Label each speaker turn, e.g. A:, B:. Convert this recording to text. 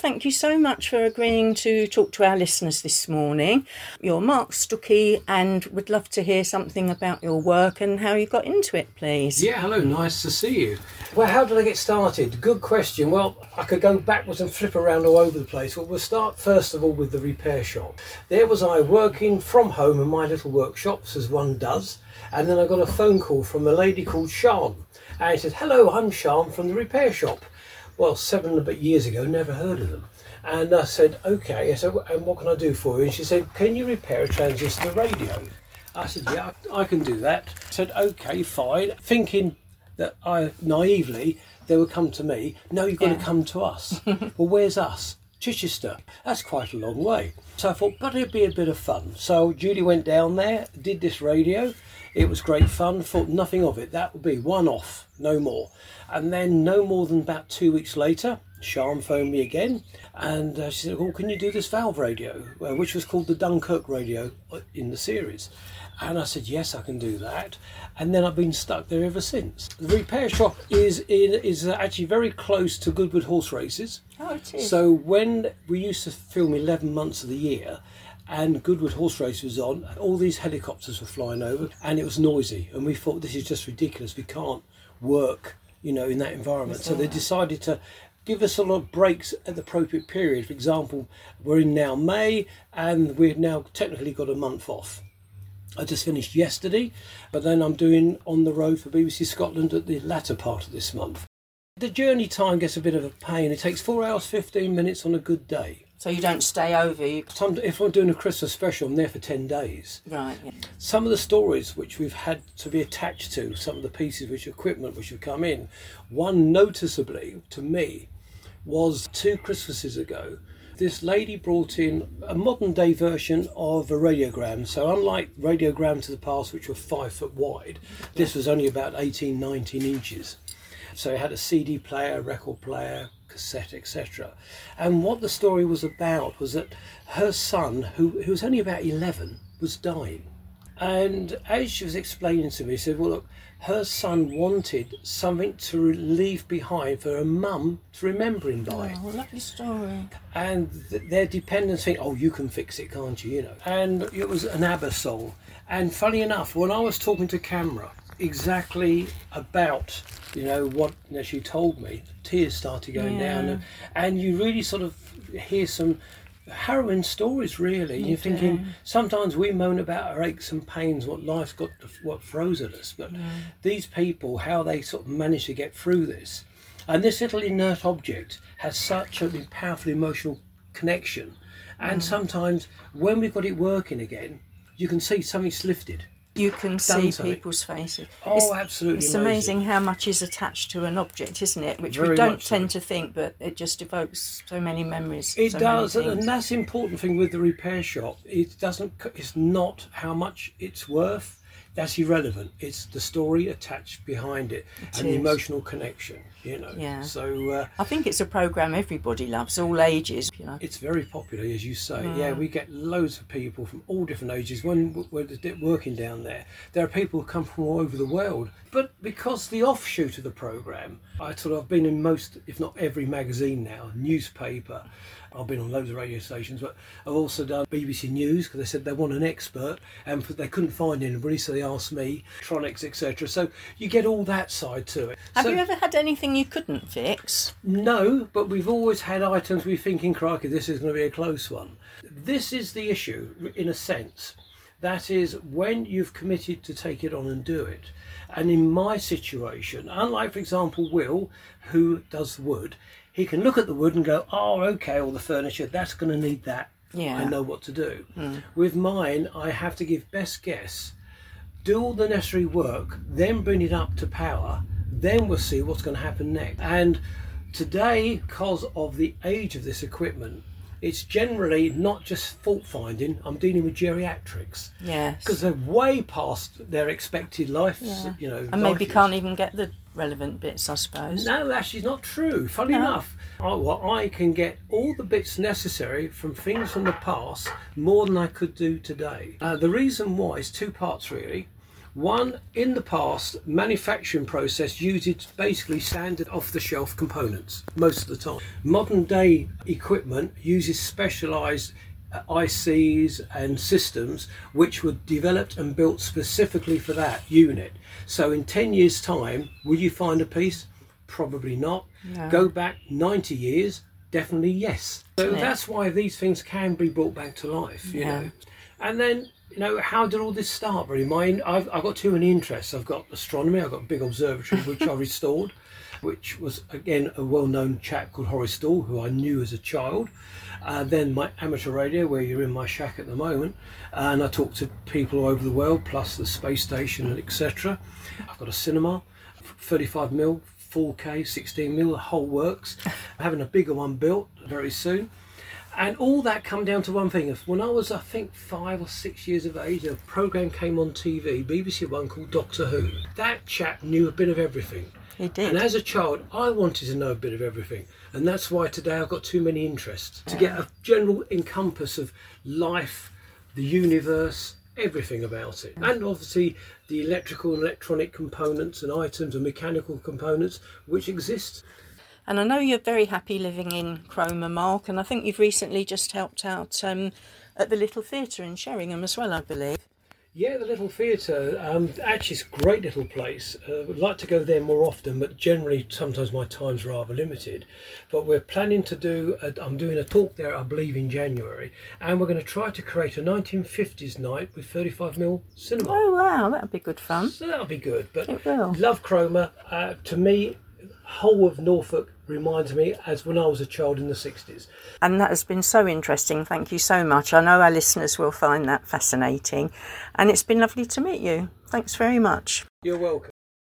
A: thank you so much for agreeing to talk to our listeners this morning. You're Mark Stuckey, and would love to hear something about your work and how you got into it, please.
B: Yeah, hello, nice to see you. Well, how did I get started? Good question. Well, I could go backwards and flip around all over the place. Well, we'll start first of all with the repair shop. There was I working from home in my little workshops, as one does, and then I got a phone call from a lady called Sian, and she said, "Hello, I'm Sian from the repair shop." Well, 7 a bit years ago, never heard of them. And I said, okay. I said, and what can I do for you? And she said, can you repair a transistor radio? I said, yeah, I can do that. I said, okay, fine. Thinking that naively, they would come to me. No, you've got to come to us. Well, where's us? Chichester. That's quite a long way. So I thought, but it'd be a bit of fun. So Judy went down there, did this radio. It was great fun. Thought nothing of it. That would be one off, no more. And then no more than about 2 weeks later, Sian phoned me again, and she said, "Oh, can you do this valve radio?" Which was called the Dunkirk radio in the series. And I said, yes, I can do that. And then I've been stuck there ever since. The repair shop is actually very close to Goodwood Horse Races.
A: Oh, it is.
B: So when we used to film 11 months of the year, and Goodwood Horse Race was on, all these helicopters were flying over, and it was noisy. And we thought, this is just ridiculous. We can't work, in that environment. So they decided to give us a lot of breaks at the appropriate period. For example, we're in now May, and we've now technically got a month off. I just finished yesterday, but then I'm doing On the Road for BBC Scotland at the latter part of this month. The journey time gets a bit of a pain. It takes 4 hours, 15 minutes on a good day.
A: So you don't stay over?
B: If I'm doing a Christmas special, I'm there for 10 days.
A: Right. Yeah.
B: Some of the stories which we've had to be attached to, some of the pieces equipment which have come in, one noticeably to me was 2 Christmases ago. This lady brought in a modern day version of a radiogram. So unlike radiograms of the past, which were 5 foot wide, this was only about 18, 19 inches. So it had a CD player, record player, cassette, etc. And what the story was about was that her son, who was only about 11, was dying. And as she was explaining to me, she said, well, look, her son wanted something to leave behind for her mum to remember him by.
A: Oh, lovely story.
B: And their dependents think, oh, you can fix it, can't you? And it was an ABBA song. And funny enough, when I was talking to camera exactly about, what she told me, tears started going down. And you really sort of hear some harrowing stories, really. You're thinking, sometimes we moan about our aches and pains, what life's got, what throws at us, but these people, how they sort of manage to get through this. And this little inert object has such a powerful emotional connection, and sometimes when we've got it working again, you can see something's lifted.
A: You can see people's faces.
B: Oh, absolutely.
A: It's amazing how much is attached to an object, isn't it? Which we don't tend to think, but it just evokes so many memories.
B: It does, and that's the important thing with the repair shop. It's not how much it's worth. That's irrelevant. It's the story attached behind it and the emotional connection,
A: Yeah.
B: So
A: I think it's a programme everybody loves, all ages.
B: It's very popular, as you say. Yeah, we get loads of people from all different ages when we're working down there. There are people who come from all over the world. But because the offshoot of the programme, I've been in most, if not every magazine now, newspaper. I've been on loads of radio stations, but I've also done BBC News because they said they want an expert, and they couldn't find anybody, so they asked me, Tronics, etc. So you get all that side to it.
A: Have you ever had anything you couldn't fix?
B: No, but we've always had items we're thinking, crikey, this is going to be a close one. This is the issue, in a sense. That is, when you've committed to take it on and do it. And in my situation, unlike, for example, Will, who does wood, he can look at the wood and go, oh, okay, all the furniture, that's going to need that. Yeah. I know what to do. With mine, I have to give best guess, do all the necessary work, then bring it up to power, then we'll see what's going to happen next. And today, because of the age of this equipment, it's generally not just fault finding, I'm dealing with geriatrics.
A: Yes.
B: Because they're way past their expected life,
A: And maybe can't even get the relevant bits, I suppose.
B: No, actually not true. Funny enough, I can get all the bits necessary from things from the past more than I could do today. The reason why is 2 parts really. One, in the past, manufacturing process uses basically standard off-the-shelf components most of the time. Modern day equipment uses specialised ICs and systems which were developed and built specifically for that unit. So in 10 years' time, will you find a piece? Probably not.
A: No.
B: Go back 90 years, definitely yes. So that's why these things can be brought back to life, you know. And then, you know, how did all this start? Really, I've got too many interests. I've got astronomy, I've got a big observatory which I restored, which was again a well-known chap called Horace Dahl, who I knew as a child. Then my amateur radio, where you're in my shack at the moment, and I talk to people all over the world, plus the space station and etc. I've got a cinema, 35mm, 4K, 16mm, the whole works. I'm having a bigger one built very soon. And all that come down to one thing. When I was, I think, 5 or 6 years of age, a programme came on TV, BBC One, called Doctor Who. That chap knew a bit of everything.
A: He did.
B: And as a child, I wanted to know a bit of everything. And that's why today I've got too many interests. To get a general encompass of life, the universe, everything about it. And obviously the electrical and electronic components and items and mechanical components which exist.
A: And I know you're very happy living in Cromer, Mark, and I think you've recently just helped out at the Little Theatre in Sheringham as well, I believe.
B: Yeah, the Little Theatre, actually it's a great little place. I'd like to go there more often, but generally sometimes my time's rather limited. But we're planning to do, I'm doing a talk there, I believe, in January, and we're going to try to create a 1950s night with 35mm cinema.
A: Oh wow, that'll be good fun.
B: So that'll be good. But
A: It will.
B: love Cromer. To me, whole of Norfolk reminds me as when I was a child in the 60s.
A: And that has been so interesting. Thank you so much. I know our listeners will find that fascinating. And it's been lovely to meet you. Thanks very much.
B: You're welcome.